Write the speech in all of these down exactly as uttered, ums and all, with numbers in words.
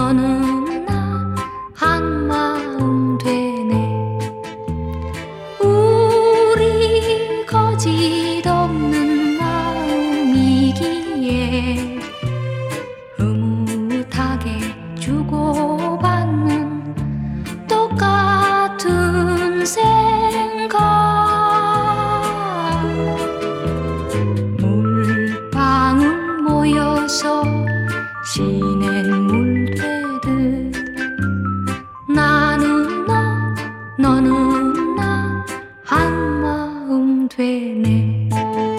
너는 나 한마음 되네. 우리 거짓없는 마음이기에 흐뭇하게 주고받는 똑같은 생각. 물방울 모여서 시냇물 되듯 나는 너 너는 나 한마음 되네.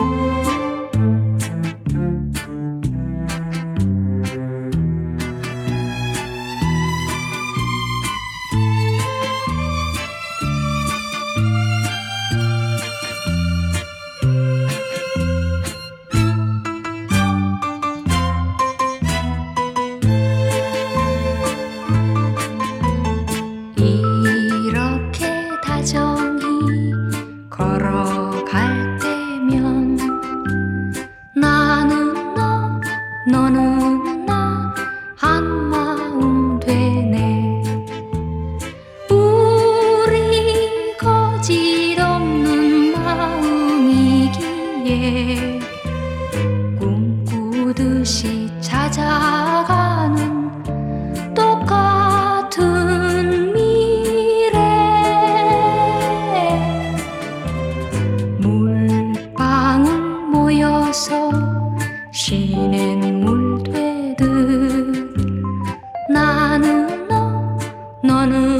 이렇게 다정히 걸어갈 때면 나는 너 너는 나 한마음 되네. 우리 거짓없는 마음이기에 꿈꾸듯이 찾아가는 똑같은 미래. 물방울 모여서 시냇물 되듯 나는 너 너는